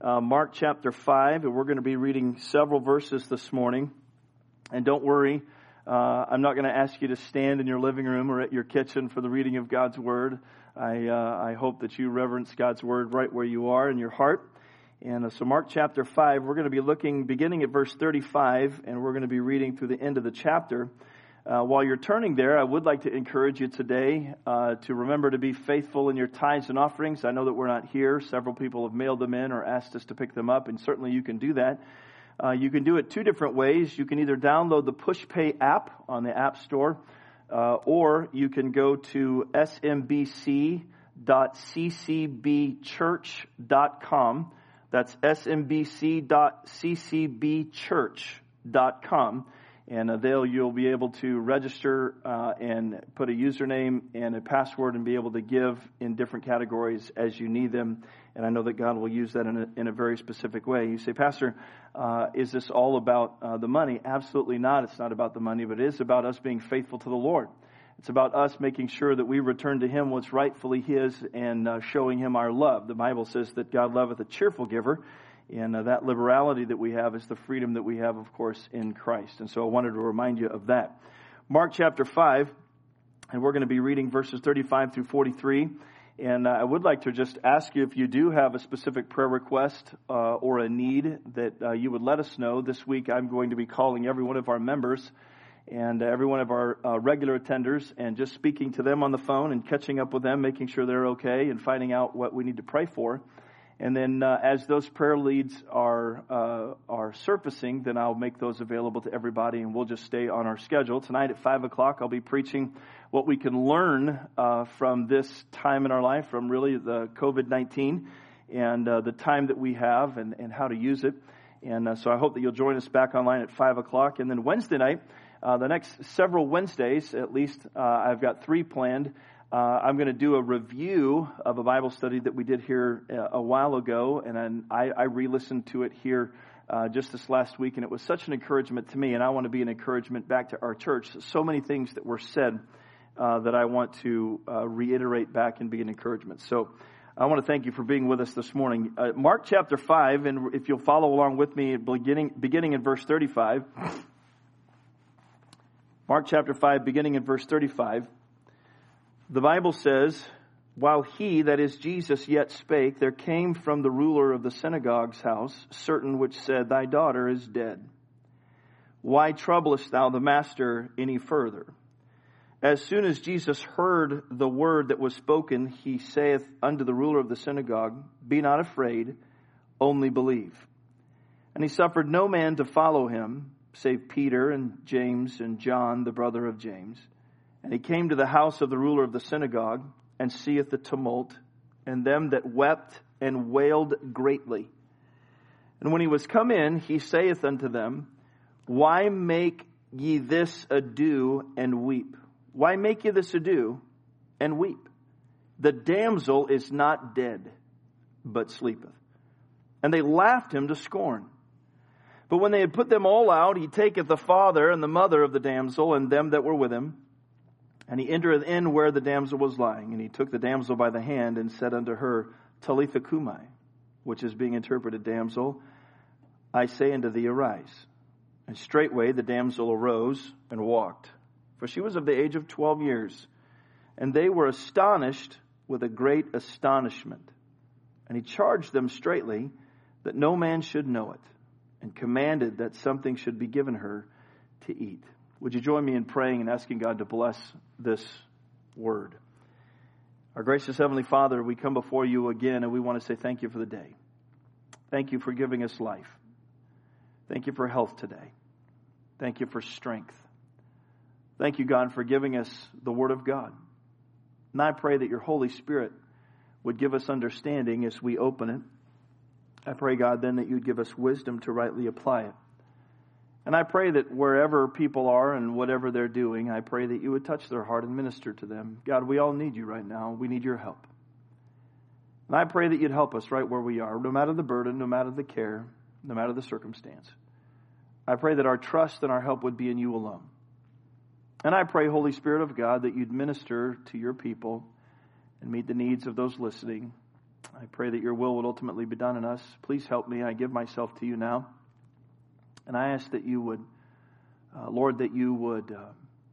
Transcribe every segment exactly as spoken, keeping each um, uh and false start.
uh, Mark chapter five, and we're going to be reading several verses this morning. And don't worry, uh, I'm not going to ask you to stand in your living room or at your kitchen for the reading of God's Word. I, uh, I hope that you reverence God's Word right where you are in your heart. And uh, so Mark chapter five, we're going to be looking beginning at verse thirty-five, and we're going to be reading through the end of the chapter. Uh, while you're turning there, I would like to encourage you today uh, to remember to be faithful in your tithes and offerings. I know that we're not here. Several people have mailed them in or asked us to pick them up, and certainly you can do that. Uh, you can do it two different ways. You can either download the PushPay app on the App Store, uh, or you can go to s m b c dot c c b church dot com. That's s m b c dot c c b church dot com. And uh, there you'll be able to register uh, and put a username and a password and be able to give in different categories as you need them. And I know that God will use that in a, in a very specific way. You say, Pastor, uh, is this all about uh, the money? Absolutely not. It's not about the money, but it is about us being faithful to the Lord. It's about us making sure that we return to Him what's rightfully His and uh, showing Him our love. The Bible says that God loveth a cheerful giver. And uh, that liberality that we have is the freedom that we have, of course, in Christ. And so I wanted to remind you of that. Mark chapter five, and we're going to be reading verses thirty-five through forty-three. And uh, I would like to just ask you if you do have a specific prayer request uh, or a need that uh, you would let us know. This week I'm going to be calling every one of our members and uh, every one of our uh, regular attenders and just speaking to them on the phone and catching up with them, making sure they're okay and finding out what we need to pray for. And then uh, as those prayer leads are uh, are surfacing, then I'll make those available to everybody, and we'll just stay on our schedule. Tonight at five o'clock, I'll be preaching what we can learn uh, from this time in our life, from really the covid nineteen and uh, the time that we have and, and how to use it. And uh, so I hope that you'll join us back online at five o'clock. And then Wednesday night, uh, the next several Wednesdays, at least uh, I've got three planned. Uh, I'm going to do a review of a Bible study that we did here a, a while ago, and then I, I re-listened to it here uh, just this last week, and it was such an encouragement to me, and I want to be an encouragement back to our church. So many things that were said uh, that I want to uh, reiterate back and be an encouragement. So I want to thank you for being with us this morning. Uh, Mark chapter five, and if you'll follow along with me, beginning, beginning in verse thirty-five. Mark chapter five, beginning in verse thirty-five. The Bible says, while he, that is Jesus, yet spake, there came from the ruler of the synagogue's house certain which said, Thy daughter is dead. Why troublest thou the master any further? As soon as Jesus heard the word that was spoken, he saith unto the ruler of the synagogue, Be not afraid, only believe. And he suffered no man to follow him, save Peter and James and John, the brother of James. And he came to the house of the ruler of the synagogue, and seeth the tumult, and them that wept and wailed greatly. And when he was come in, he saith unto them, Why make ye this ado and weep? Why make ye this ado and weep? The damsel is not dead, but sleepeth. And they laughed him to scorn. But when they had put them all out, he taketh the father and the mother of the damsel, and them that were with him, and he entereth in where the damsel was lying, and he took the damsel by the hand and said unto her, Talitha cumi, which is being interpreted, Damsel, I say unto thee, arise. And straightway the damsel arose and walked, for she was of the age of twelve years. And they were astonished with a great astonishment. And he charged them straitly that no man should know it, and commanded that something should be given her to eat. Would you join me in praying and asking God to bless this word? Our gracious Heavenly Father, we come before you again, and we want to say thank you for the day. Thank you for giving us life. Thank you for health today. Thank you for strength. Thank you, God, for giving us the Word of God. And I pray that your Holy Spirit would give us understanding as we open it. I pray, God, then that you'd give us wisdom to rightly apply it. And I pray that wherever people are and whatever they're doing, I pray that you would touch their heart and minister to them. God, we all need you right now. We need your help. And I pray that you'd help us right where we are, no matter the burden, no matter the care, no matter the circumstance. I pray that our trust and our help would be in you alone. And I pray, Holy Spirit of God, that you'd minister to your people and meet the needs of those listening. I pray that your will would ultimately be done in us. Please help me. I give myself to you now. And I ask that you would, uh, Lord, that you would, uh,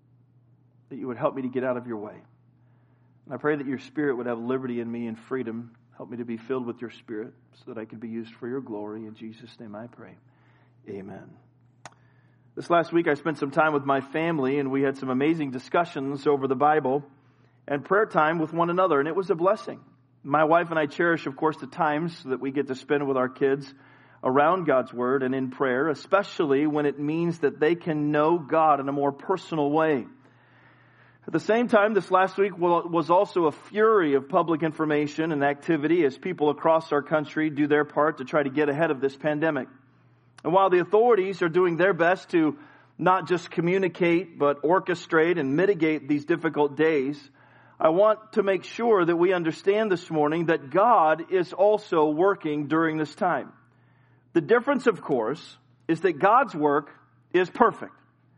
that you would help me to get out of your way. And I pray that your Spirit would have liberty in me and freedom. Help me to be filled with your Spirit so that I could be used for your glory. In Jesus' name I pray. Amen. This last week I spent some time with my family, and we had some amazing discussions over the Bible and prayer time with one another, and it was a blessing. My wife and I cherish, of course, the times that we get to spend with our kids around God's Word and in prayer, especially when it means that they can know God in a more personal way. At the same time, this last week was also a fury of public information and activity as people across our country do their part to try to get ahead of this pandemic. And while the authorities are doing their best to not just communicate, but orchestrate and mitigate these difficult days, I want to make sure that we understand this morning that God is also working during this time. The difference, of course, is that God's work is perfect.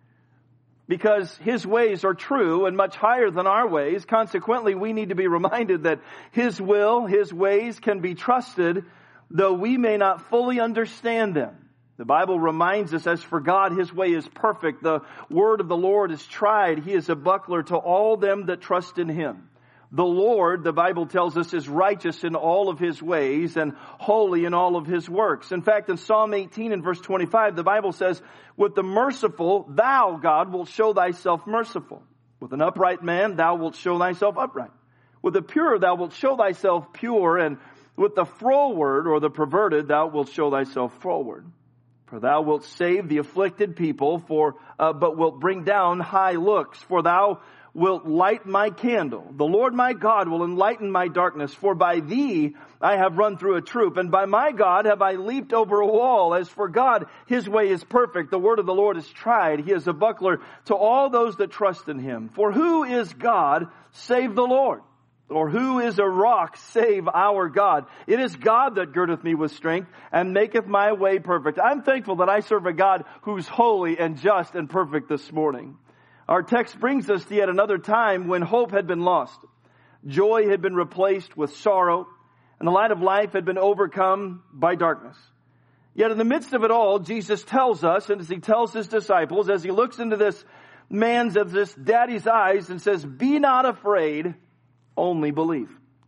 Because His ways are true and much higher than our ways. Consequently, we need to be reminded that His will, His ways can be trusted, though we may not fully understand them. The Bible reminds us, as for God, His way is perfect. The word of the Lord is tried. He is a buckler to all them that trust in Him. The Lord, the Bible tells us, is righteous in all of His ways and holy in all of His works. In fact, in Psalm eighteen and verse twenty-five, the Bible says, with the merciful, thou, God, wilt show thyself merciful. With an upright man, thou wilt show thyself upright. With the pure, thou wilt show thyself pure. And with the froward, or the perverted, thou wilt show thyself froward. For thou wilt save the afflicted people, for uh, but wilt bring down high looks. For thou wilt light my candle. The Lord my God will enlighten my darkness. For by thee I have run through a troop, and by my God have I leaped over a wall. As for God, His way is perfect. The word of the Lord is tried. He is a buckler to all those that trust in Him. For who is God save the Lord? Or who is a rock save our God? It is God that girdeth me with strength and maketh my way perfect. I'm thankful that I serve a God who's holy and just and perfect this morning. Our text brings us to yet another time when hope had been lost. Joy had been replaced with sorrow, and the light of life had been overcome by darkness. Yet in the midst of it all, Jesus tells us, and as He tells His disciples, as He looks into this man's, of this daddy's eyes and says, be not afraid, only believe.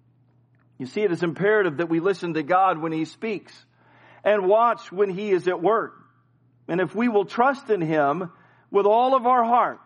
You see, it is imperative that we listen to God when He speaks and watch when He is at work. And if we will trust in Him with all of our heart,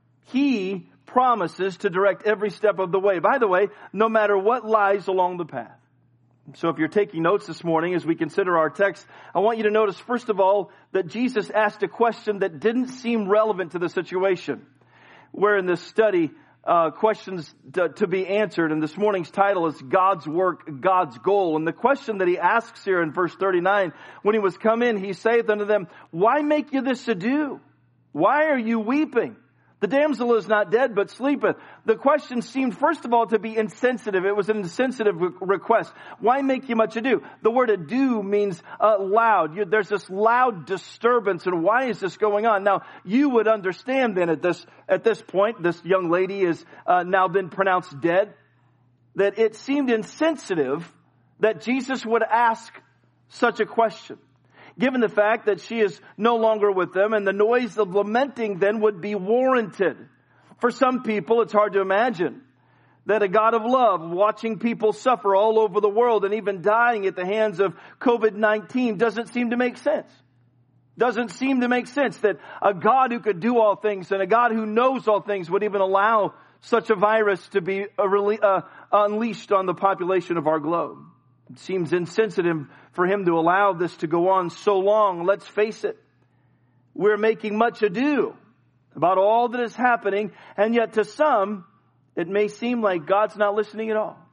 He promises to direct every step of the way. By the way, no matter what lies along the path. So if you're taking notes this morning as we consider our text, I want you to notice, first of all, that Jesus asked a question that didn't seem relevant to the situation. We're in this study, Uh, questions to, to be answered. And this morning's title is God's Work, God's Goal. And the question that He asks here in verse thirty-nine, when He was come in, He saith unto them, why make you this ado? Why are you weeping? The damsel is not dead, but sleepeth. The question seemed, first of all, to be insensitive. It was an insensitive re- request. Why make you much ado? The word ado means uh, loud. You, there's this loud disturbance, and why is this going on? Now, you would understand then at this at this point, this young lady has uh, now been pronounced dead, that it seemed insensitive that Jesus would ask such a question. Given the fact that she is no longer with them, and the noise of lamenting then would be warranted. For some people, it's hard to imagine that a God of love, watching people suffer all over the world and even dying at the hands of covid nineteen, doesn't seem to make sense. Doesn't seem to make sense that a God who could do all things and a God who knows all things would even allow such a virus to be uh, unleashed on the population of our globe. It seems insensitive for Him to allow this to go on so long. Let's face it. We're making much ado about all that is happening, and yet to some, it may seem like God's not listening at all.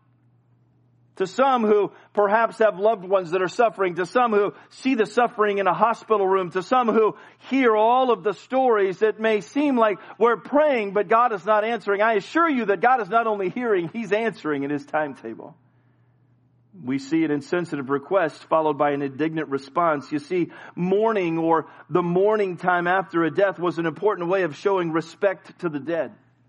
To some who perhaps have loved ones that are suffering, to some who see the suffering in a hospital room, to some who hear all of the stories, it may seem like we're praying, but God is not answering. I assure you that God is not only hearing, He's answering in His timetable. We see an insensitive request followed by an indignant response. You see, mourning, or the mourning time after a death, was an important way of showing respect to the dead.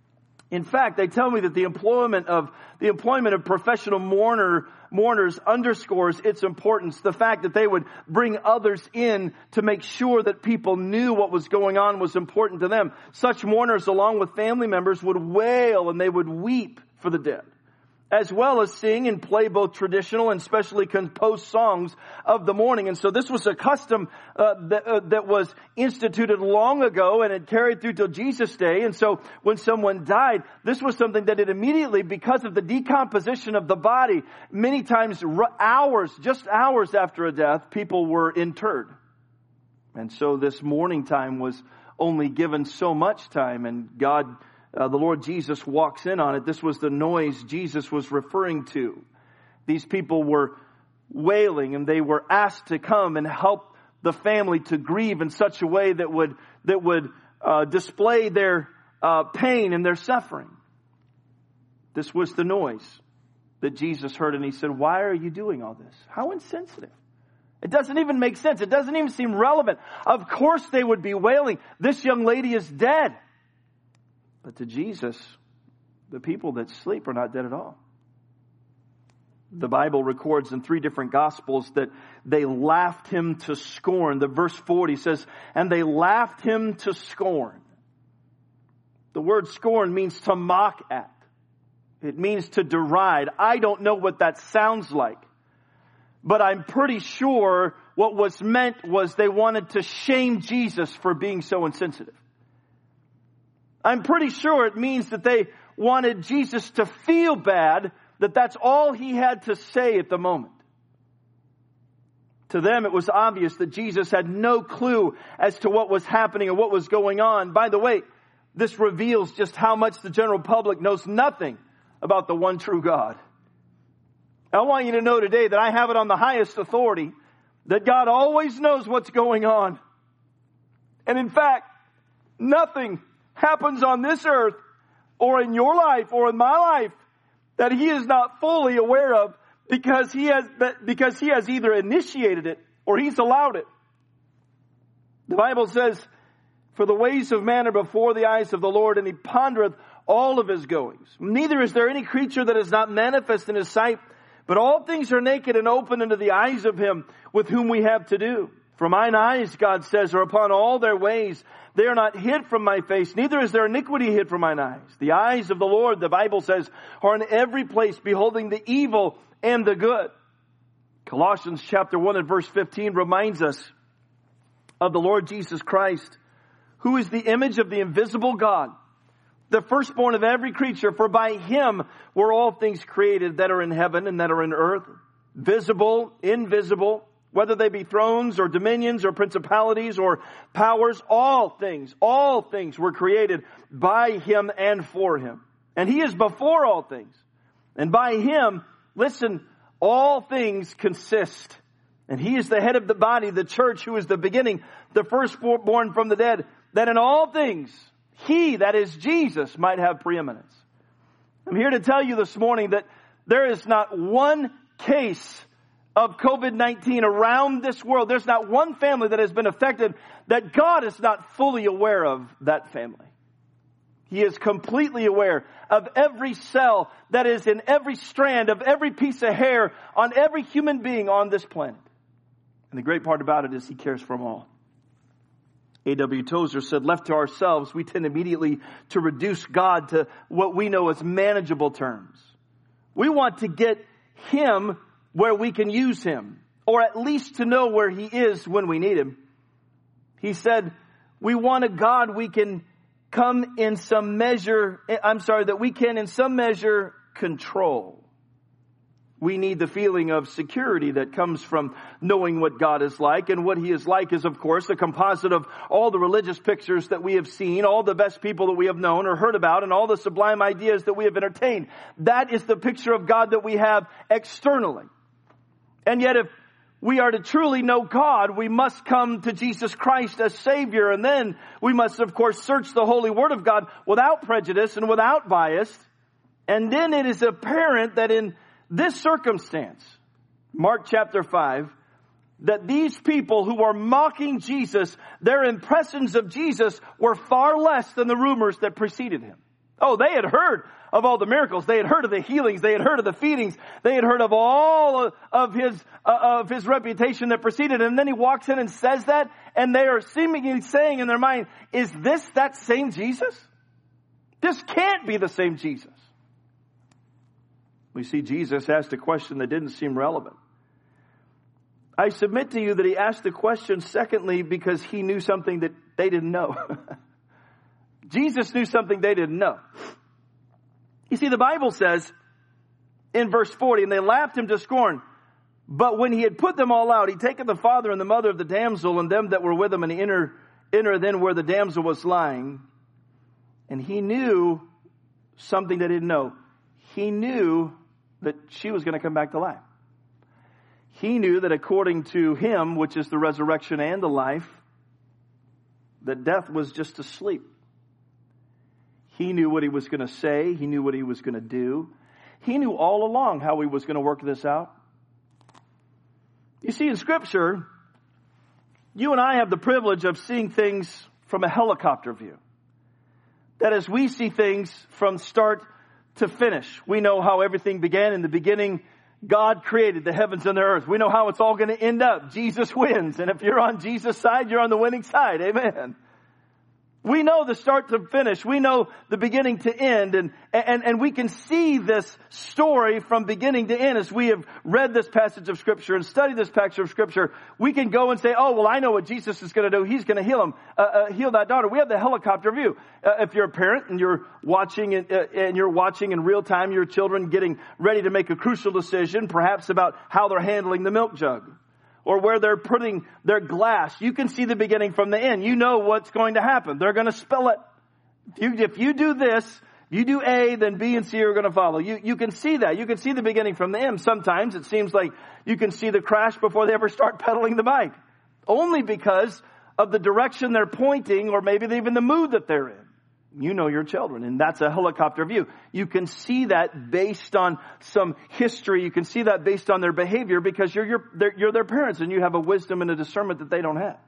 In fact, they tell me that the employment of the employment of professional mourner mourners underscores its importance. The fact that they would bring others in to make sure that people knew what was going on was important to them. Such mourners, along with family members, would wail and they would weep for the dead, as well as sing and play both traditional and specially composed songs of the mourning. And so this was a custom uh, that, uh, that was instituted long ago and it carried through till Jesus' day. And so when someone died, this was something that it immediately, because of the decomposition of the body, many times hours, just hours after a death, people were interred. And so this mourning time was only given so much time, and God Uh, the Lord Jesus walks in on it. This was the noise Jesus was referring to. These people were wailing and they were asked to come and help the family to grieve in such a way that would, that would uh, display their uh, pain and their suffering. This was the noise that Jesus heard, and he said, "Why are you doing all this?" How insensitive. It doesn't even make sense. It doesn't even seem relevant. Of course they would be wailing. This young lady is dead. But to Jesus, the people that sleep are not dead at all. The Bible records in three different Gospels that they laughed him to scorn. The verse forty says, "And they laughed him to scorn." The word scorn means to mock at. It means to deride. I don't know what that sounds like, but I'm pretty sure what was meant was they wanted to shame Jesus for being so insensitive. I'm pretty sure it means that they wanted Jesus to feel bad, that that's all he had to say at the moment. To them, it was obvious that Jesus had no clue as to what was happening or what was going on. By the way, this reveals just how much the general public knows nothing about the one true God. I want you to know today that I have it on the highest authority that God always knows what's going on. And in fact, nothing happens on this earth or in your life or in my life that he is not fully aware of, because he has because he has either initiated it or he's allowed it. The Bible says, "For the ways of man are before the eyes of the Lord, and he pondereth all of his goings. Neither is there any creature that is not manifest in his sight, but all things are naked and open unto the eyes of him with whom we have to do. For mine eyes," God says, "are upon all their ways. They are not hid from my face, neither is there iniquity hid from mine eyes. The eyes of the Lord," the Bible says, "are in every place, beholding the evil and the good." Colossians chapter one and verse fifteen reminds us of the Lord Jesus Christ, who is the image of the invisible God, the firstborn of every creature. For by him were all things created that are in heaven and that are in earth, visible, invisible, whether they be thrones or dominions or principalities or powers. All things, all things were created by him and for him. And he is before all things. And by him, listen, all things consist. And he is the head of the body, the church, who is the beginning, the firstborn from the dead, that in all things he, that is Jesus, might have preeminence. I'm here to tell you this morning that there is not one case of covid nineteen around this world. There's not one family that has been affected that God is not fully aware of that family. He is completely aware of every cell that is in every strand of every piece of hair on every human being on this planet. And the great part about it is he cares for them all. A W Tozer said, "Left to ourselves, we tend immediately to reduce God to what we know as manageable terms. We want to get him where we can use him, or at least to know where he is when we need him." He said, "We want a God we can come in some measure, I'm sorry, that we can in some measure control. We need the feeling of security that comes from knowing what God is like. And what he is like is, of course, a composite of all the religious pictures that we have seen, all the best people that we have known or heard about, and all the sublime ideas that we have entertained. That is the picture of God that we have externally. And yet if we are to truly know God, we must come to Jesus Christ as Savior. And then we must, of course, search the Holy Word of God without prejudice and without bias. And then it is apparent that in this circumstance, Mark chapter five, that these people who are mocking Jesus, their impressions of Jesus were far less than the rumors that preceded him. Oh, they had heard of all the miracles. They had heard of the healings. They had heard of the feedings. They had heard of all of his, uh, of his reputation that preceded him. And then he walks in and says that, and they are seemingly saying in their mind, is this that same Jesus? This can't be the same Jesus. We see Jesus asked a question that didn't seem relevant. I submit to you that he asked the question, secondly, because he knew something that they didn't know. Jesus knew something they didn't know. You see, the Bible says in verse forty, and they laughed him to scorn. But when he had put them all out, he taketh the father and the mother of the damsel and them that were with him, and he entered, entered then where the damsel was lying. And he knew something they didn't know. He knew that she was going to come back to life. He knew that according to him, which is the resurrection and the life, that death was just a sleep. He knew what he was going to say. He knew what he was going to do. He knew all along how he was going to work this out. You see, in Scripture, you and I have the privilege of seeing things from a helicopter view. That is, we see things from start to finish. We know how everything began. In the beginning, God created the heavens and the earth. We know how it's all going to end up. Jesus wins. And if you're on Jesus' side, you're on the winning side. Amen. We know the start to finish. We know the beginning to end. And, and, and we can see this story from beginning to end as we have read this passage of Scripture and studied this passage of Scripture. We can go and say, oh, well, I know what Jesus is going to do. He's going to heal him, uh, uh, heal that daughter. We have the helicopter view. Uh, if you're a parent and you're watching and, uh, and you're watching in real time your children getting ready to make a crucial decision, perhaps about how they're handling the milk jug, or where they're putting their glass, you can see the beginning from the end. You know what's going to happen. They're going to spill it. If you, if you do this, you do A, then B and C are going to follow. You, you can see that. You can see the beginning from the end. Sometimes it seems like you can see the crash before they ever start pedaling the bike. Only because of the direction they're pointing, or maybe even the mood that they're in. You know your children, and that's a helicopter view. You can see that based on some history. You can see that based on their behavior, because you're your, you're their parents, and you have a wisdom and a discernment that they don't have.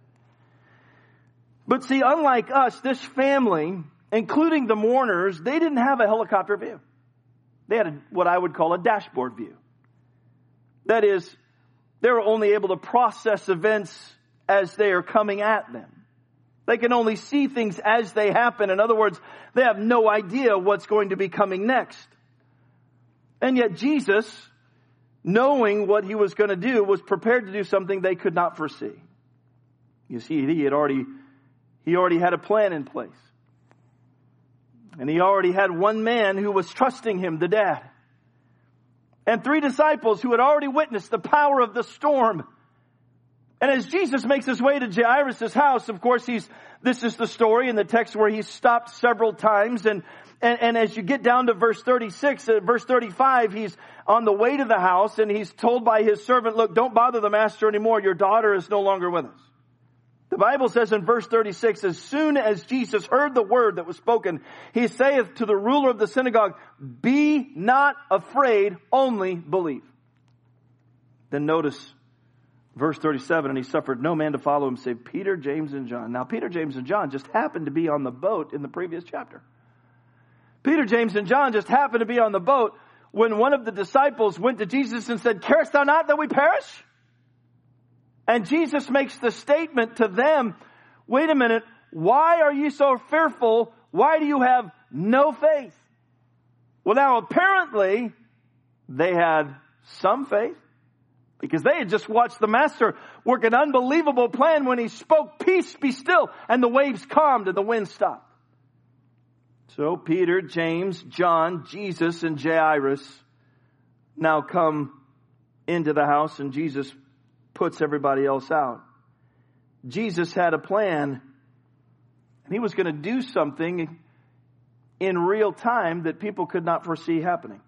But see, unlike us, this family, including the mourners, they didn't have a helicopter view. They had a, what I would call a dashboard view. That is, they were only able to process events as they are coming at them. They can only see things as they happen. In other words, they have no idea what's going to be coming next. And yet Jesus, knowing what he was going to do, was prepared to do something they could not foresee. You see, he had already, he already had a plan in place. And he already had one man who was trusting him, the dad. And three disciples who had already witnessed the power of the storm. And as Jesus makes his way to Jairus' house, of course, he's, this is the story in the text where he's stopped several times. And, and, and as you get down to verse thirty-six, uh, verse thirty-five, he's on the way to the house and he's told by his servant, look, don't bother the master anymore. Your daughter is no longer with us. The Bible says in verse thirty-six, as soon as Jesus heard the word that was spoken, he saith to the ruler of the synagogue, be not afraid, only believe. Then notice verse thirty-seven, and he suffered no man to follow him save Peter, James, and John. Now, Peter, James, and John just happened to be on the boat in the previous chapter. Peter, James, and John just happened to be on the boat when one of the disciples went to Jesus and said, carest thou not that we perish? And Jesus makes the statement to them, wait a minute, why are you so fearful? Why do you have no faith? Well, now, apparently, they had some faith. Because they had just watched the master work an unbelievable plan when he spoke, peace, be still, and the waves calmed and the wind stopped. So Peter, James, John, Jesus, and Jairus now come into the house, and Jesus puts everybody else out. Jesus had a plan, and he was going to do something in real time that people could not foresee happening.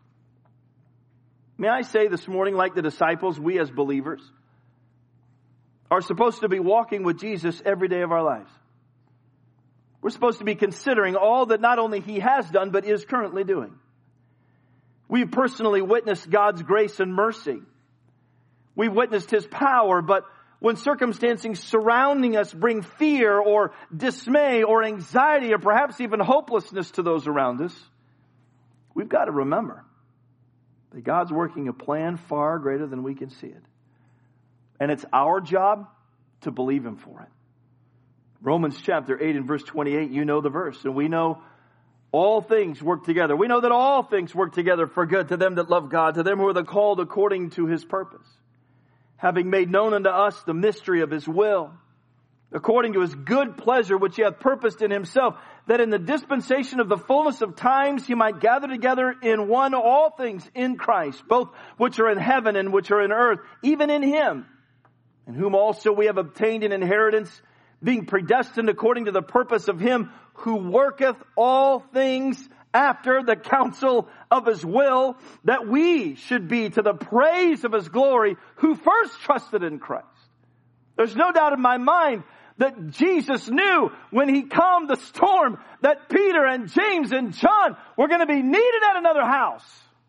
May I say this morning, like the disciples, we as believers are supposed to be walking with Jesus every day of our lives. We're supposed to be considering all that not only he has done, but is currently doing. We've personally witnessed God's grace and mercy. We've witnessed his power, but when circumstances surrounding us bring fear or dismay or anxiety or perhaps even hopelessness to those around us, we've got to remember that God's working a plan far greater than we can see it. And it's our job to believe Him for it. Romans chapter eight and verse twenty-eight, you know the verse. And we know all things work together. We know that all things work together for good to them that love God, to them who are the called according to His purpose. Having made known unto us the mystery of His will, according to His good pleasure, which He hath purposed in Himself, that in the dispensation of the fullness of times He might gather together in one all things in Christ, both which are in heaven and which are in earth, even in Him, in whom also we have obtained an inheritance, being predestined according to the purpose of Him who worketh all things after the counsel of His will, that we should be to the praise of His glory, who first trusted in Christ. There's no doubt in my mind that Jesus knew when He calmed the storm that Peter and James and John were going to be needed at another house.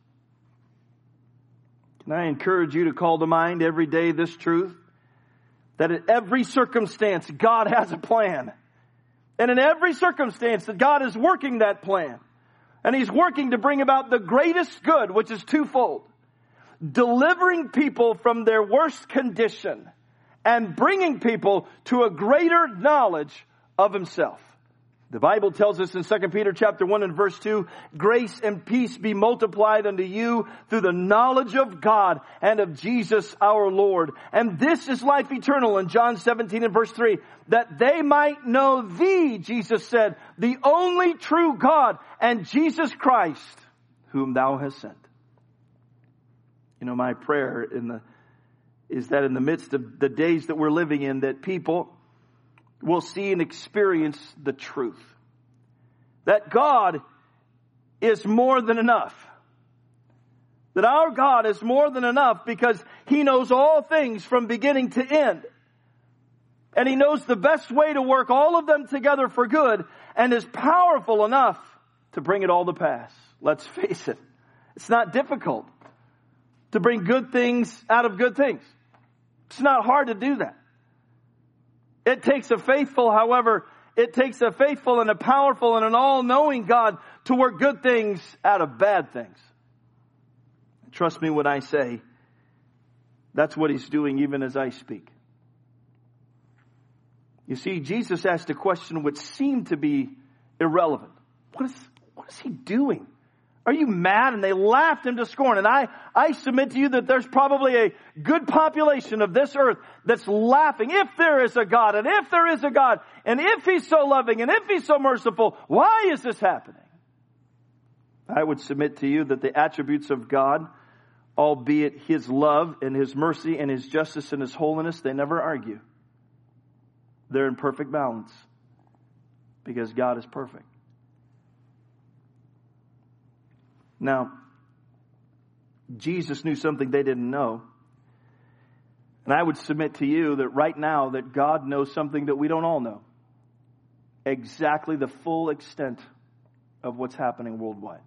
Can I encourage you to call to mind every day this truth? That in every circumstance, God has a plan. And in every circumstance that God is working that plan. And He's working to bring about the greatest good, which is twofold. Delivering people from their worst condition and bringing people to a greater knowledge of Himself. The Bible tells us in Second Peter chapter one and verse two, grace and peace be multiplied unto you through the knowledge of God and of Jesus our Lord. And this is life eternal in John seventeen and verse three, that they might know Thee, Jesus said, the only true God, and Jesus Christ, whom Thou hast sent. You know, my prayer in the is that in the midst of the days that we're living in, that people will see and experience the truth. That God is more than enough. That our God is more than enough because He knows all things from beginning to end. And He knows the best way to work all of them together for good and is powerful enough to bring it all to pass. Let's face it. It's not difficult to bring good things out of good things. It's not hard to do that. It takes a faithful, however, it takes a faithful and a powerful and an all-knowing God to work good things out of bad things. Trust me when I say that's what He's doing even as I speak. You see, Jesus asked a question which seemed to be irrelevant. What is, what is He doing? Are you mad? And they laughed Him to scorn. And I, I submit to you that there's probably a good population of this earth that's laughing. If there is a God, and if there is a God, and if He's so loving, and if He's so merciful, why is this happening? I would submit to you that the attributes of God, albeit His love and His mercy and His justice and His holiness, they never argue. They're in perfect balance because God is perfect. Now, Jesus knew something they didn't know. And I would submit to you that right now that God knows something that we don't all know. Exactly the full extent of what's happening worldwide.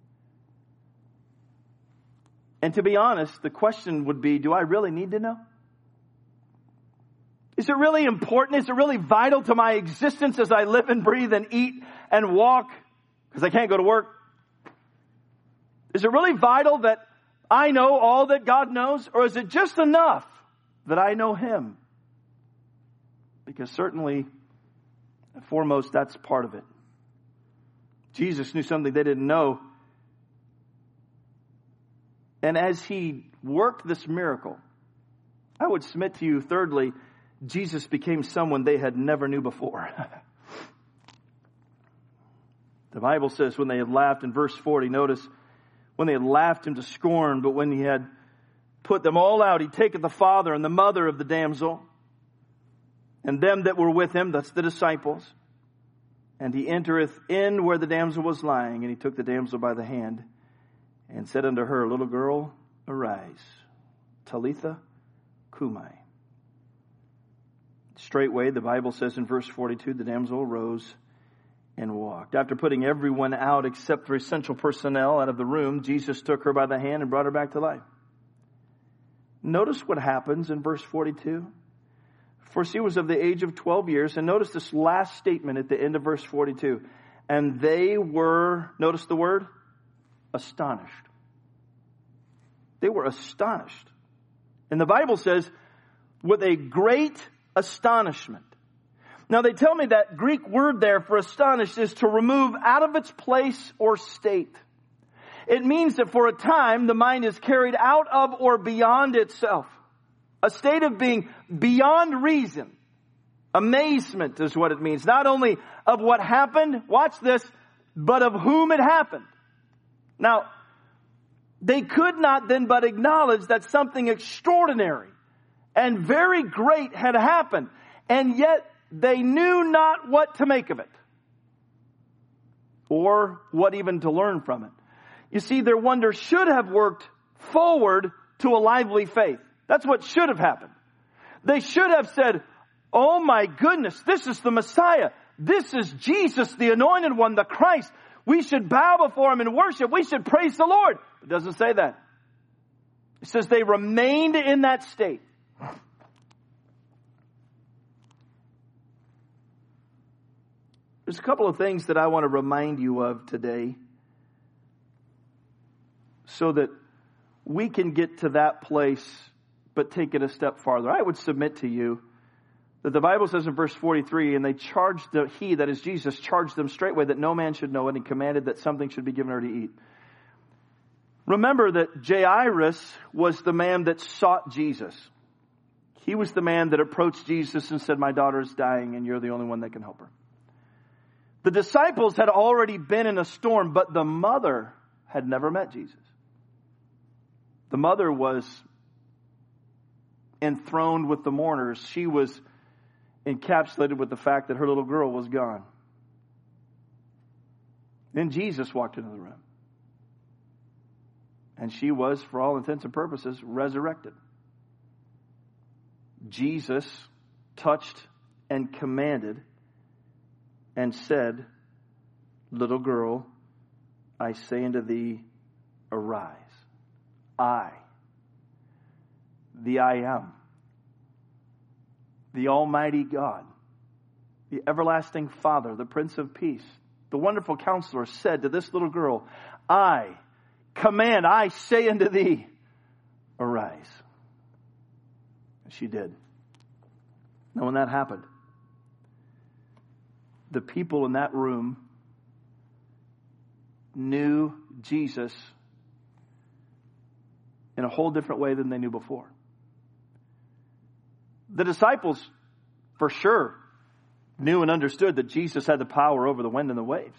And to be honest, the question would be, do I really need to know? Is it really important? Is it really vital to my existence as I live and breathe and eat and walk? Because I can't go to work. Is it really vital that I know all that God knows? Or is it just enough that I know Him? Because certainly, and foremost, that's part of it. Jesus knew something they didn't know. And as He worked this miracle, I would submit to you, thirdly, Jesus became someone they had never knew before. The Bible says when they had laughed in verse forty, notice, when they had laughed Him to scorn, but when He had put them all out, He taketh the father and the mother of the damsel, and them that were with Him, that's the disciples, and He entereth in where the damsel was lying, and He took the damsel by the hand, and said unto her, Little girl, arise. Talitha cumi. Straightway, the Bible says in verse forty-two, the damsel arose and walked. After putting everyone out except for essential personnel out of the room, Jesus took her by the hand and brought her back to life. Notice what happens in verse forty-two. for she was of the age of twelve years. And notice this last statement at the end of verse forty-two. And they were, notice the word, astonished. They were astonished. And the Bible says, with a great astonishment. Now they tell me that Greek word there for astonished is to remove out of its place or state. It means that for a time the mind is carried out of or beyond itself. A state of being beyond reason. Amazement is what it means. Not only of what happened, watch this, but of whom it happened. Now, they could not then but acknowledge that something extraordinary and very great had happened. And yet they knew not what to make of it. Or what even to learn from it. You see, their wonder should have worked forward to a lively faith. That's what should have happened. They should have said, oh my goodness, this is the Messiah. This is Jesus, the Anointed One, the Christ. We should bow before Him and worship. We should praise the Lord. It doesn't say that. It says they remained in that state. There's a couple of things that I want to remind you of today so that we can get to that place but take it a step farther. I would submit to you that the Bible says in verse forty-three, and they charged the, he, that is Jesus, charged them straightway that no man should know it, and commanded that something should be given her to eat. Remember that Jairus was the man that sought Jesus. He was the man that approached Jesus and said, my daughter is dying and you're the only one that can help her. The disciples had already been in a storm, but the mother had never met Jesus. The mother was enthroned with the mourners. She was encapsulated with the fact that her little girl was gone. Then Jesus walked into the room. And she was, for all intents and purposes, resurrected. Jesus touched and commanded and said, little girl, I say unto thee, arise. I, the I am, the Almighty God, the everlasting Father, the Prince of Peace, the wonderful Counselor, said to this little girl, I command, I say unto thee, arise. And she did. Now when that happened, the people in that room knew Jesus in a whole different way than they knew before. The disciples, for sure, knew and understood that Jesus had the power over the wind and the waves.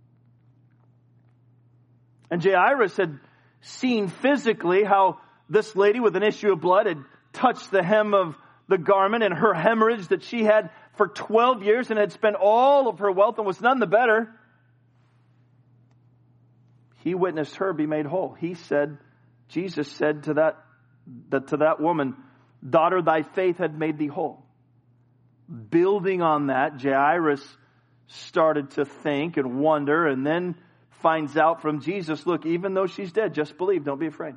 And Jairus had seen physically how this lady with an issue of blood had touched the hem of the garment, and her hemorrhage that she had for twelve years and had spent all of her wealth and was none the better. He witnessed her be made whole. He said, Jesus said to that, that to that woman, daughter, thy faith had made thee whole. Building on that, Jairus started to think and wonder, and then finds out from Jesus, look, even though she's dead, just believe, don't be afraid.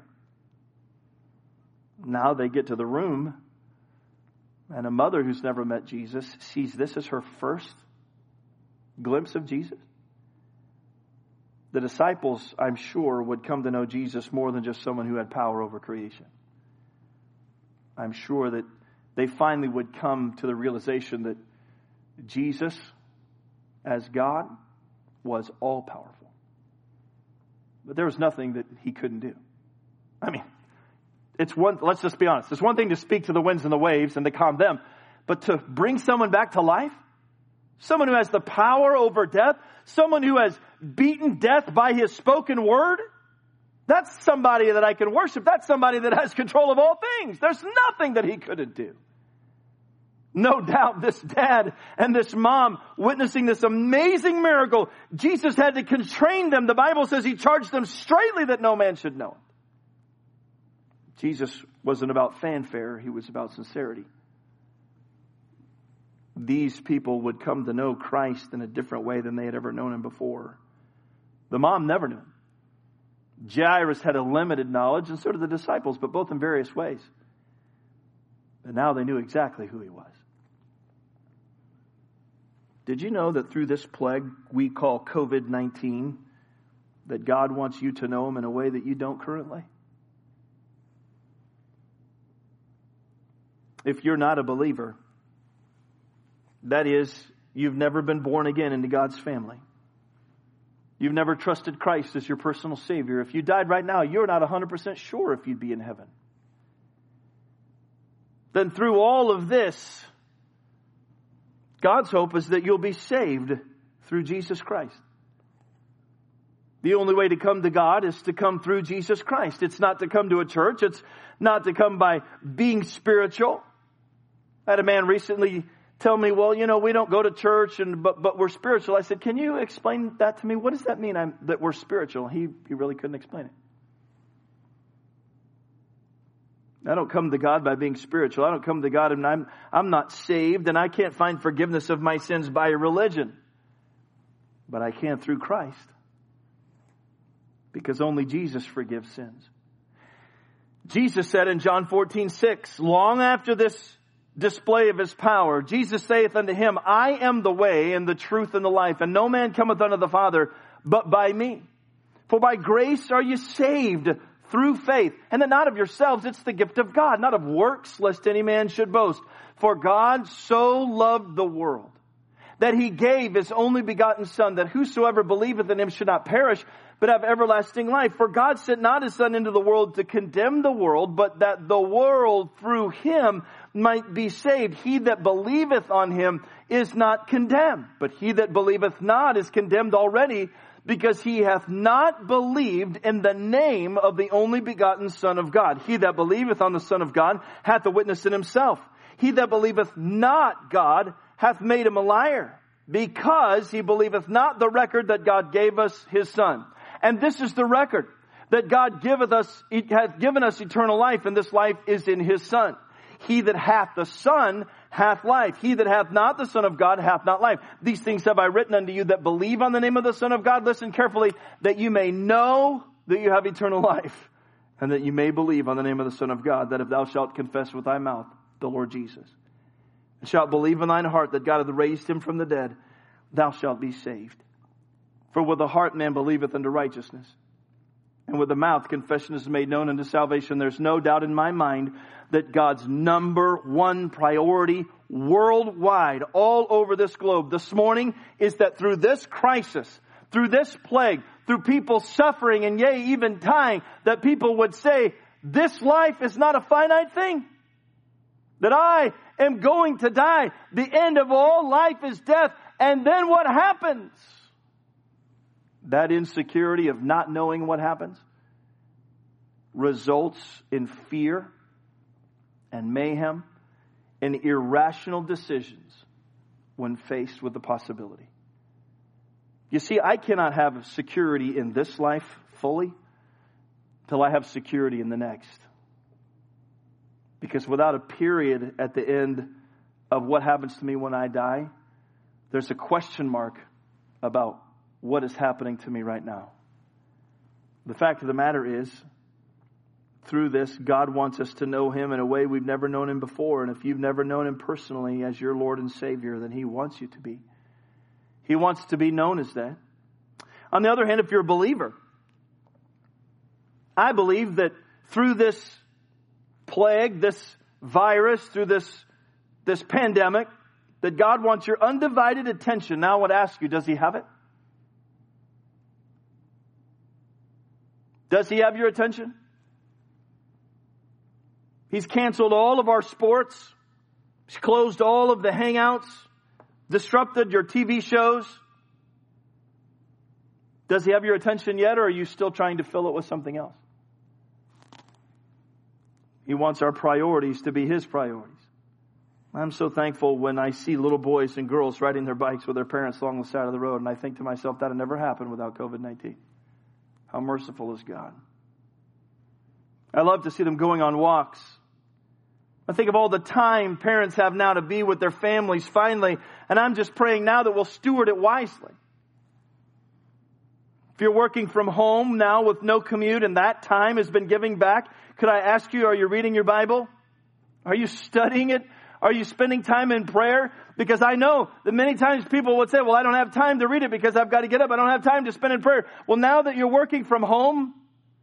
Now they get to the room, and a mother who's never met Jesus sees this as her first glimpse of Jesus. The disciples, I'm sure, would come to know Jesus more than just someone who had power over creation. I'm sure that they finally would come to the realization that Jesus, as God, was all-powerful. But there was nothing that He couldn't do. I mean, it's one, let's just be honest. It's one thing to speak to the winds and the waves and to calm them, but to bring someone back to life, someone who has the power over death, someone who has beaten death by His spoken word, that's somebody that I can worship. That's somebody that has control of all things. There's nothing that He couldn't do. No doubt this dad and this mom witnessing this amazing miracle, Jesus had to constrain them. The Bible says He charged them straightly that no man should know it. Jesus wasn't about fanfare. He was about sincerity. These people would come to know Christ in a different way than they had ever known Him before. The mom never knew Him. Jairus had a limited knowledge, and so did the disciples, but both in various ways. But now they knew exactly who He was. Did you know that through this plague we call covid nineteen, that God wants you to know Him in a way that you don't currently? If you're not a believer, that is, you've never been born again into God's family. You've never trusted Christ as your personal Savior. If you died right now, you're not one hundred percent sure if you'd be in heaven. Then through all of this, God's hope is that you'll be saved through Jesus Christ. The only way to come to God is to come through Jesus Christ. It's not to come to a church. It's not to come by being spiritual. I had a man recently tell me, well, you know, we don't go to church, and but but we're spiritual. I said, can you explain that to me? What does that mean, I'm, that we're spiritual? He, he really couldn't explain it. I don't come to God by being spiritual. I don't come to God and I'm, I'm not saved, and I can't find forgiveness of my sins by a religion. But I can through Christ. Because only Jesus forgives sins. Jesus said in John fourteen six, long after this display of His power, Jesus saith unto him, I am the way and the truth and the life, and no man cometh unto the Father but by me. For by grace are you saved through faith, and that not of yourselves, it's the gift of God, not of works, lest any man should boast. For God so loved the world, that He gave His only begotten Son, that whosoever believeth in Him should not perish, but have everlasting life. For God sent not His Son into the world to condemn the world, but that the world through Him might be saved. He that believeth on Him is not condemned, but he that believeth not is condemned already, because he hath not believed in the name of the only begotten Son of God. He that believeth on the Son of God hath a witness in himself. He that believeth not God hath made him a liar, because he believeth not the record that God gave us His Son. And this is the record, that God giveth us, hath given us eternal life, and this life is in His Son. He that hath the Son hath life. He that hath not the Son of God hath not life. These things have I written unto you that believe on the name of the Son of God. Listen carefully, that you may know that you have eternal life, and that you may believe on the name of the Son of God, that if thou shalt confess with thy mouth the Lord Jesus, and shalt believe in thine heart that God hath raised Him from the dead, thou shalt be saved. For with the heart man believeth unto righteousness, and with the mouth confession is made known unto salvation. There's no doubt in my mind that God's number one priority worldwide, all over this globe this morning, is that through this crisis, through this plague, through people suffering and yea, even dying, that people would say, this life is not a finite thing. That I am going to die. The end of all life is death. And then what happens? That insecurity of not knowing what happens results in fear and mayhem and irrational decisions when faced with the possibility. You see, I cannot have security in this life fully till I have security in the next. Because without a period at the end of what happens to me when I die, there's a question mark about what is happening to me right now. The fact of the matter is, through this, God wants us to know Him in a way we've never known Him before. And if you've never known Him personally as your Lord and Savior, then He wants you to be. He wants to be known as that. On the other hand, if you're a believer, I believe that through this plague, this virus, through this, this pandemic, that God wants your undivided attention. Now I would ask you, does He have it? Does He have your attention? He's canceled all of our sports. He's closed all of the hangouts. Disrupted your T V shows. Does He have your attention yet, or are you still trying to fill it with something else? He wants our priorities to be His priorities. I'm so thankful when I see little boys and girls riding their bikes with their parents along the side of the road, and I think to myself, that would never happen without covid nineteen. How merciful is God. I love to see them going on walks. I think of all the time parents have now to be with their families finally, and I'm just praying now that we'll steward it wisely. If you're working from home now with no commute and that time has been giving back, could I ask you, are you reading your Bible? Are you studying it? Are you spending time in prayer? Because I know that many times people would say, well, I don't have time to read it because I've got to get up. I don't have time to spend in prayer. Well, now that you're working from home,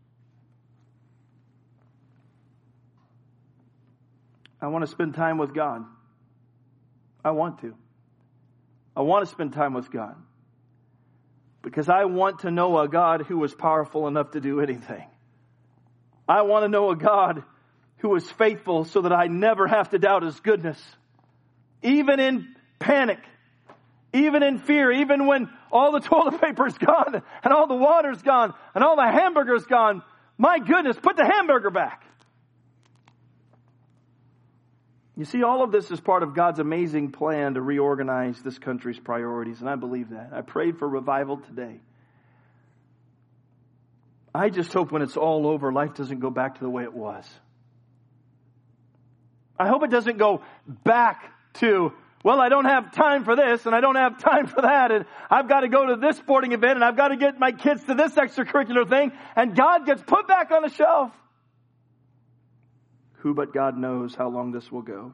I want to spend time with God. I want to. I want to spend time with God. Because I want to know a God who is powerful enough to do anything. I want to know a God who is faithful so that I never have to doubt His goodness. Even in panic, even in fear, even when all the toilet paper's gone and all the water's gone and all the hamburger's gone, my goodness, put the hamburger back. You see, all of this is part of God's amazing plan to reorganize this country's priorities, and I believe that. I prayed for revival today. I just hope when it's all over, life doesn't go back to the way it was. I hope it doesn't go back to, well, I don't have time for this, and I don't have time for that, and I've got to go to this sporting event, and I've got to get my kids to this extracurricular thing, and God gets put back on the shelf. Who but God knows how long this will go?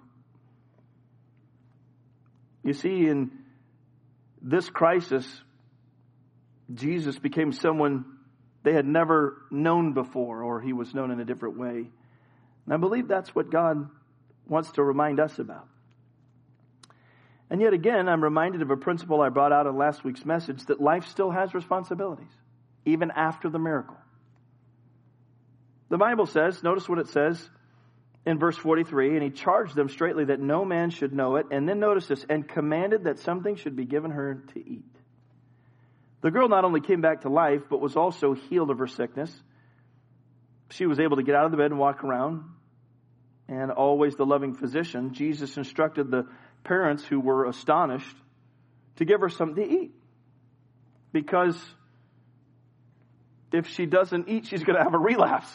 You see, in this crisis, Jesus became someone they had never known before, or He was known in a different way. And I believe that's what God wants to remind us about. And yet again, I'm reminded of a principle I brought out in last week's message, that life still has responsibilities, even after the miracle. The Bible says, notice what it says in verse forty-three, and He charged them straitly that no man should know it. And then notice this, and commanded that something should be given her to eat. The girl not only came back to life, but was also healed of her sickness. She was able to get out of the bed and walk around. And always the loving physician, Jesus instructed the parents who were astonished to give her something to eat. Because if she doesn't eat, she's going to have a relapse.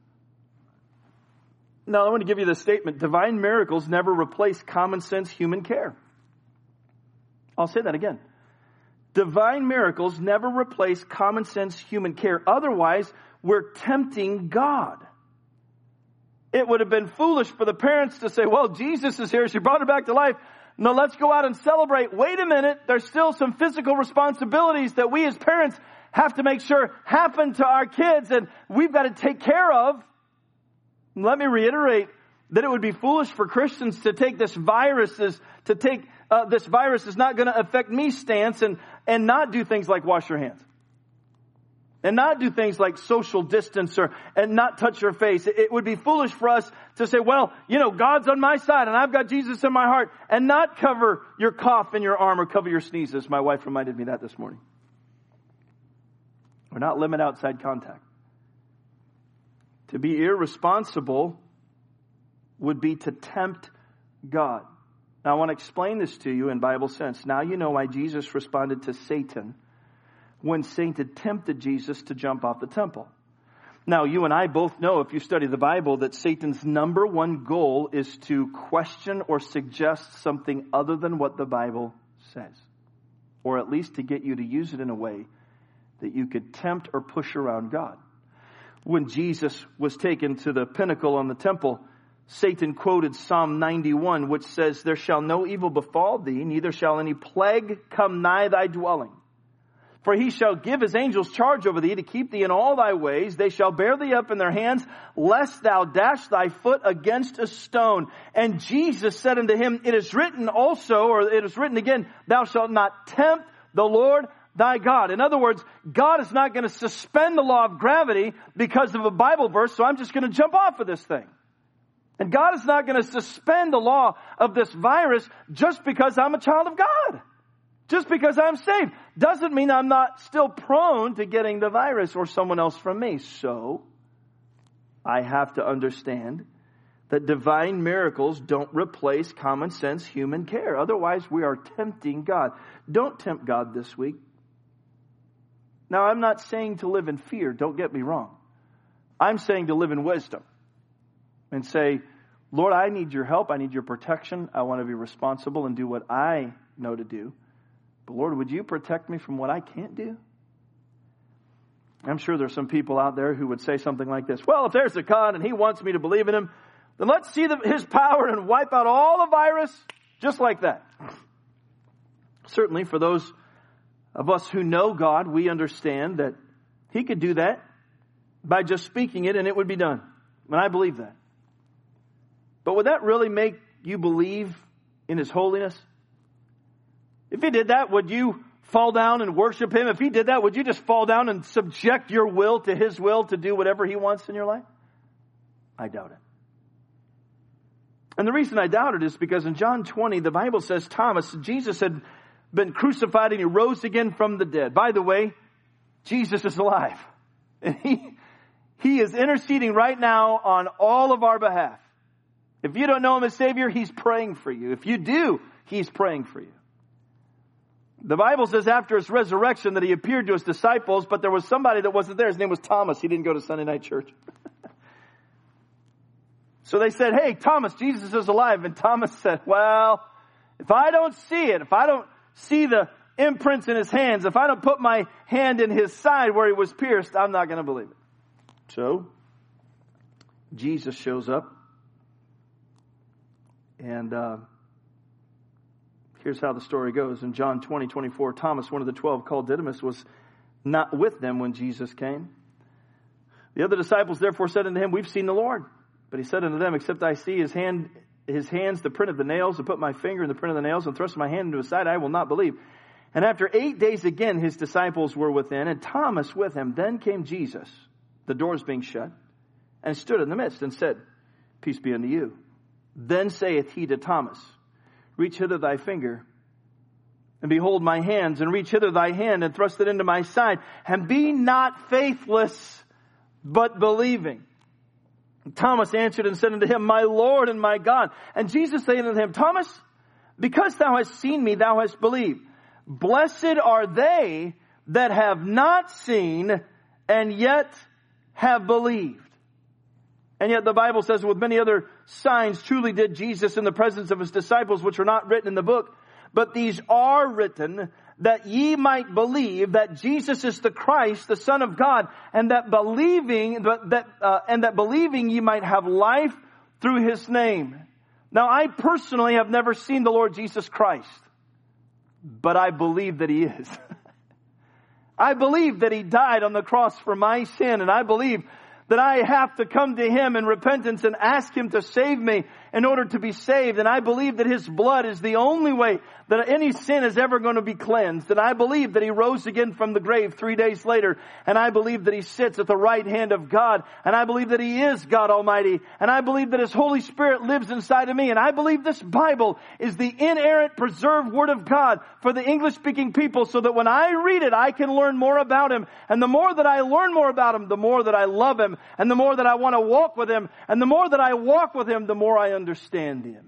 Now, I want to give you this statement. Divine miracles never replace common sense human care. I'll say that again. Divine miracles never replace common sense human care. Otherwise, we're tempting God. It would have been foolish for the parents to say, well, Jesus is here. She brought her back to life. No, let's go out and celebrate. Wait a minute. There's still some physical responsibilities that we as parents have to make sure happen to our kids, and we've got to take care of. Let me reiterate that it would be foolish for Christians to take this virus as, to take uh, this virus is not going to affect me stance and, and not do things like wash your hands. And not do things like social distance or, and not touch your face. It, it would be foolish for us to say, well, you know, God's on my side and I've got Jesus in my heart, and not cover your cough in your arm or cover your sneezes. My wife reminded me that this morning. Or not limit outside contact. To be irresponsible would be to tempt God. Now I want to explain this to you in Bible sense. Now you know why Jesus responded to Satan when Satan tempted Jesus to jump off the temple. Now you and I both know, if you study the Bible, that Satan's number one goal is to question or suggest something other than what the Bible says. Or at least to get you to use it in a way that you could tempt or push around God. When Jesus was taken to the pinnacle on the temple, Satan quoted Psalm ninety-one, which says, there shall no evil befall thee, neither shall any plague come nigh thy dwelling. For he shall give his angels charge over thee to keep thee in all thy ways. They shall bear thee up in their hands, lest thou dash thy foot against a stone. And Jesus said unto him, it is written also, or it is written again, thou shalt not tempt the Lord thy God. In other words, God is not going to suspend the law of gravity because of a Bible verse, so I'm just going to jump off of this thing. And God is not going to suspend the law of this virus just because I'm a child of God. Just because I'm saved doesn't mean I'm not still prone to getting the virus or someone else from me. So I have to understand that divine miracles don't replace common sense human care. Otherwise, we are tempting God. Don't tempt God this week. Now, I'm not saying to live in fear. Don't get me wrong. I'm saying to live in wisdom and say, Lord, I need your help. I need your protection. I want to be responsible and do what I know to do. But Lord, would you protect me from what I can't do? I'm sure there's some people out there who would say something like this. Well, if there's a God and he wants me to believe in him, then let's see the, his power and wipe out all the virus just like that. Certainly for those of us who know God, we understand that he could do that by just speaking it and it would be done. And I believe that. But would that really make you believe in his holiness? If he did that, would you fall down and worship him? If he did that, would you just fall down and subject your will to his will to do whatever he wants in your life? I doubt it. And the reason I doubt it is because in John twenty, the Bible says Thomas, Jesus had been crucified and he rose again from the dead. By the way, Jesus is alive. And he, he is interceding right now on all of our behalf. If you don't know him as Savior, he's praying for you. If you do, he's praying for you. The Bible says after his resurrection that he appeared to his disciples, but there was somebody that wasn't there. His name was Thomas. He didn't go to Sunday night church. So they said, hey, Thomas, Jesus is alive. And Thomas said, well, if I don't see it, if I don't see the imprints in his hands, if I don't put my hand in his side where he was pierced, I'm not going to believe it. So Jesus shows up. And uh, here's how the story goes. In John twenty, twenty-four, Thomas, one of the twelve, called Didymus, was not with them when Jesus came. The other disciples therefore said unto him, we've seen the Lord. But he said unto them, except I see his hand, his hands, the print of the nails, and put my finger in the print of the nails, and thrust my hand into his side, I will not believe. And after eight days again, his disciples were within, and Thomas with him. Then came Jesus, the doors being shut, and stood in the midst, and said, peace be unto you. Then saith he to Thomas, reach hither thy finger, and behold my hands, and reach hither thy hand, and thrust it into my side, and be not faithless, but believing. Thomas answered and said unto him, my Lord and my God. And Jesus said unto him, Thomas, because thou hast seen me, thou hast believed. Blessed are they that have not seen, and yet have believed. And yet the Bible says, with many other signs truly did Jesus in the presence of his disciples, which are not written in the book. But these are written that ye might believe that Jesus is the Christ, the Son of God, and that believing that uh, and that believing ye might have life through his name. Now, I personally have never seen the Lord Jesus Christ, but I believe that he is. I believe that he died on the cross for my sin, and I believe that I have to come to him in repentance and ask him to save me in order to be saved. And I believe that his blood is the only way that any sin is ever going to be cleansed. And I believe that he rose again from the grave three days later. And I believe that he sits at the right hand of God. And I believe that he is God Almighty. And I believe that his Holy Spirit lives inside of me. And I believe this Bible is the inerrant, preserved Word of God for the English-speaking people, so that when I read it, I can learn more about him. And the more that I learn more about him, the more that I love him. And the more that I want to walk with him. And the more that I walk with him, the more I understand him.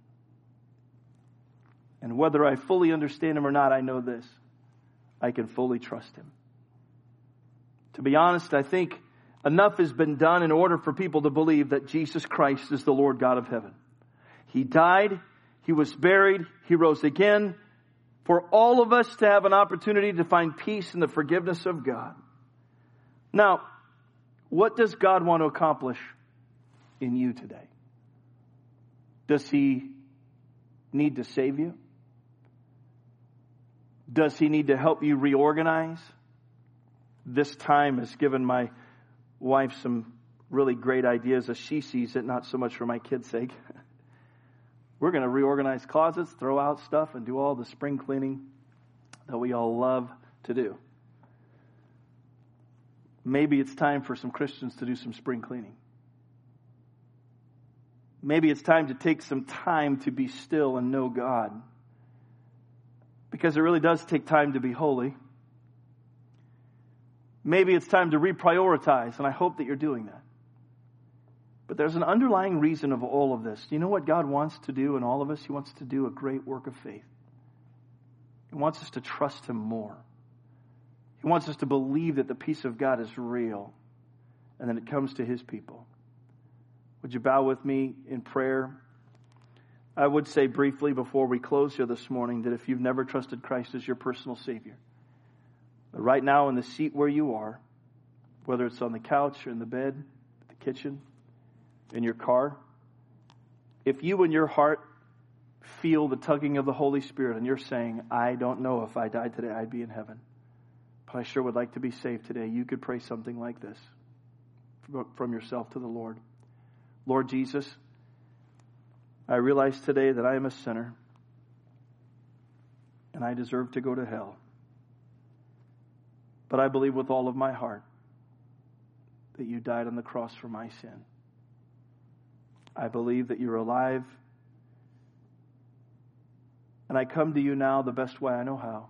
And whether I fully understand him or not, I know this: I can fully trust him. To be honest, I think enough has been done in order for people to believe that Jesus Christ is the Lord God of heaven. He died, he was buried, he rose again, for all of us to have an opportunity to find peace in the forgiveness of God. Now, what does God want to accomplish in you today? Does he need to save you? Does he need to help you reorganize? This time has given my wife some really great ideas as she sees it, not so much for my kids' sake. We're going to reorganize closets, throw out stuff, and do all the spring cleaning that we all love to do. Maybe it's time for some Christians to do some spring cleaning. Maybe it's time to take some time to be still and know God. Because it really does take time to be holy. Maybe it's time to reprioritize, and I hope that you're doing that. But there's an underlying reason of all of this. Do you know what God wants to do in all of us? He wants to do a great work of faith. He wants us to trust him more. He wants us to believe that the peace of God is real and that it comes to his people. Would you bow with me in prayer? I would say briefly before we close here this morning that if you've never trusted Christ as your personal Savior, right now in the seat where you are, whether it's on the couch or in the bed, the kitchen, in your car, if you in your heart feel the tugging of the Holy Spirit and you're saying, I don't know if I died today, I'd be in heaven, but I sure would like to be saved today, you could pray something like this from yourself to the Lord. Lord Jesus, I realize today that I am a sinner and I deserve to go to hell. But I believe with all of my heart that you died on the cross for my sin. I believe that you're alive. And I come to you now the best way I know how.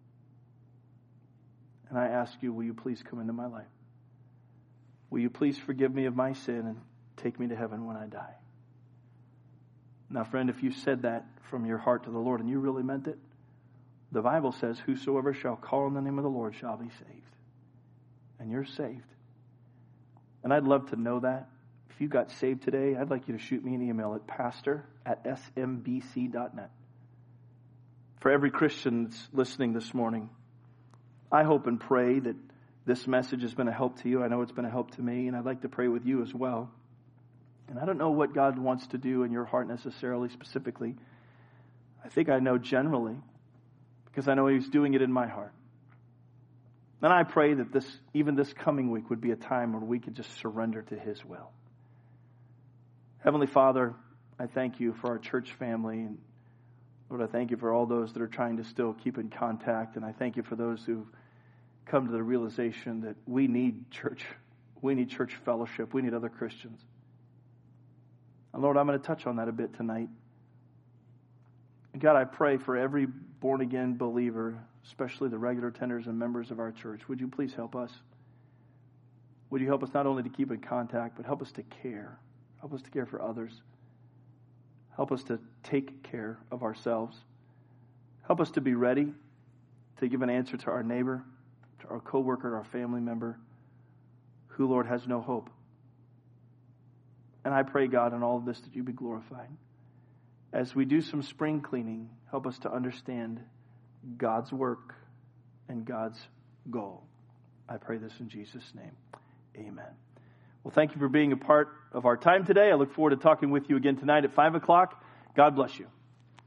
And I ask you, will you please come into my life? Will you please forgive me of my sin and take me to heaven when I die? Now, friend, if you said that from your heart to the Lord and you really meant it, the Bible says, whosoever shall call on the name of the Lord shall be saved. And you're saved. And I'd love to know that. If you got saved today, I'd like you to shoot me an email at pastor at s m b c dot net. For every Christian that's listening this morning, I hope and pray that this message has been a help to you. I know it's been a help to me, and I'd like to pray with you as well. And I don't know what God wants to do in your heart necessarily, specifically. I think I know generally, because I know He's doing it in my heart. And I pray that this, even this coming week, would be a time where we could just surrender to His will. Heavenly Father, I thank you for our church family, and Lord, I thank you for all those that are trying to still keep in contact, and I thank you for those who've come to the realization that we need church. We need church fellowship. We need other Christians. And Lord, I'm going to touch on that a bit tonight. And God, I pray for every born-again believer, especially the regular attenders and members of our church. Would you please help us? Would you help us not only to keep in contact, but help us to care. Help us to care for others. Help us to take care of ourselves. Help us to be ready to give an answer to our neighbor, to our coworker, our family member, who, Lord, has no hope. And I pray, God, in all of this that you be glorified. As we do some spring cleaning, help us to understand God's work and God's goal. I pray this in Jesus' name. Amen. Well, thank you for being a part of our time today. I look forward to talking with you again tonight at five o'clock. God bless you.